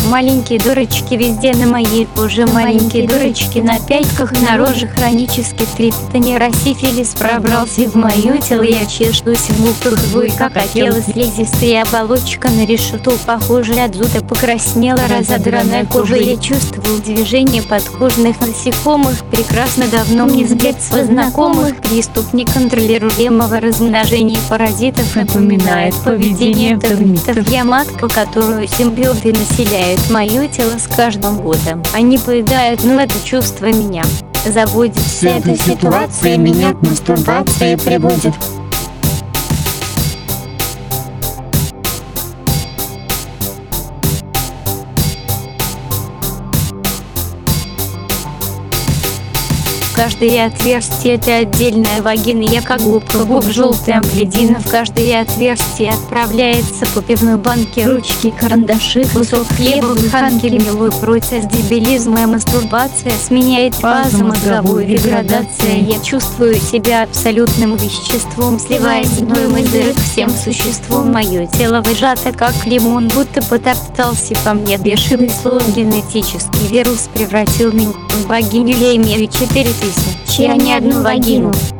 Маленькие дырочки везде на моей коже, маленькие дырочки на пятках и на роже, хронический трепет, нейросифилис пробрался в мое тело. Я чешусь в муках, и как хотела, слизистая оболочка на решету похожа, от зуда покраснела разодранная кожа. Я чувствую движение подкожных насекомых, прекрасно, давно мне с детства знакомых. Приступ неконтролируемого размножения паразитов напоминает поведение термитов. Я матка, которую симбиоты населяют мое тело с каждым годом. Они поедают, но это чувство меня заводит. Вся эта ситуация меня к мастурбации приводит. Каждое отверстие — это отдельная вагина. Я как губка губ, желтая амплидина. В каждое отверстие отправляется по пивной банке, ручки, карандаши, кусок хлеба, буханки. Гнилой процесс дебилизма и мастурбация сменяет фазу мозговую деградация. Я чувствую себя абсолютным веществом, сливаясь с гноем и дырок всем существом. Мое тело выжато как лимон, будто потоптался по мне бешеный слон. Генетический вирус превратил меня в богиню. Я имею 4000, а не одну вагину.